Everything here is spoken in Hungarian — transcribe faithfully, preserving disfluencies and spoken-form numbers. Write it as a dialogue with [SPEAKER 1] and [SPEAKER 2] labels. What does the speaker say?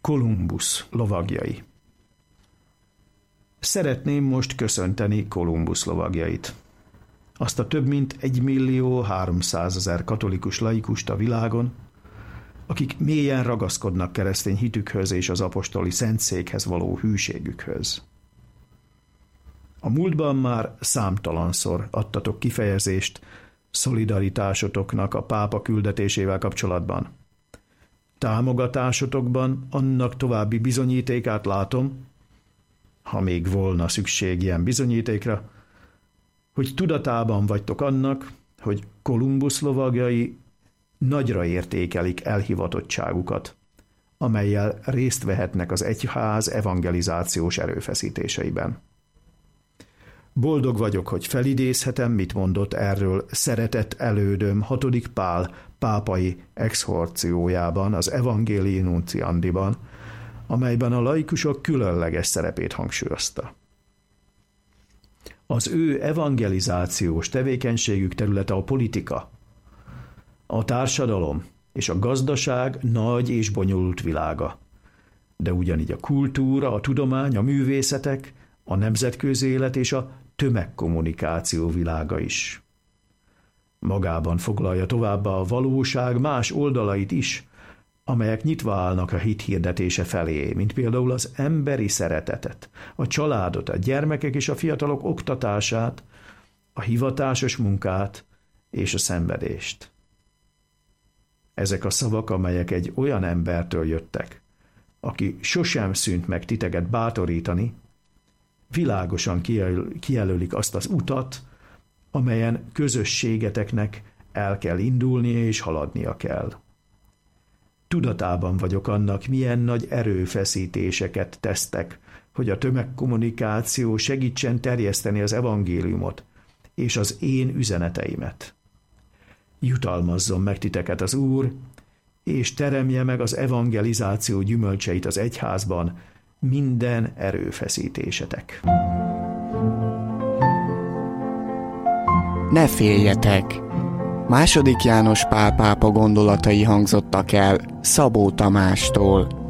[SPEAKER 1] Kolumbusz lovagjai. Szeretném most köszönteni Kolumbusz lovagjait. Azt a több mint egy millió háromszázezer katolikus laikust a világon, akik mélyen ragaszkodnak keresztény hitükhöz és az apostoli szentszékhez való hűségükhöz. A múltban már számtalanszor adtatok kifejezést szolidaritásotoknak a pápa küldetésével kapcsolatban. Támogatásotokban annak további bizonyítékát látom, ha még volna szükség ilyen bizonyítékra, hogy tudatában vagytok annak, hogy Kolumbusz lovagjai nagyra értékelik elhivatottságukat, amellyel részt vehetnek az egyház evangelizációs erőfeszítéseiben. Boldog vagyok, hogy felidézhetem, mit mondott erről szeretett elődöm hatodik Pál pápai exhorciójában, az Evangelii Nunciandiban, amelyben a laikusok különleges szerepét hangsúlyozta. Az ő evangelizációs tevékenységük területe a politika, a társadalom és a gazdaság nagy és bonyolult világa, de ugyanígy a kultúra, a tudomány, a művészetek, a nemzetközi élet és a tömegkommunikáció világa is. Magában foglalja továbbá a valóság más oldalait is, amelyek nyitva állnak a hit hirdetése felé, mint például az emberi szeretetet, a családot, a gyermekek és a fiatalok oktatását, a hivatásos munkát és a szenvedést. Ezek a szavak, amelyek egy olyan embertől jöttek, aki sosem szűnt meg titeket bátorítani, világosan kijelölik azt az utat, amelyen közösségeteknek el kell indulnia és haladnia kell. Tudatában vagyok annak, milyen nagy erőfeszítéseket tesztek, hogy a tömegkommunikáció segítsen terjeszteni az evangéliumot és az én üzeneteimet. Jutalmazzon meg titeket az Úr, és teremje meg az evangelizáció gyümölcseit az egyházban, minden erőfeszítésetek.
[SPEAKER 2] Ne féljetek! Második János Pál pápa gondolatai hangzottak el Szabó Tamástól.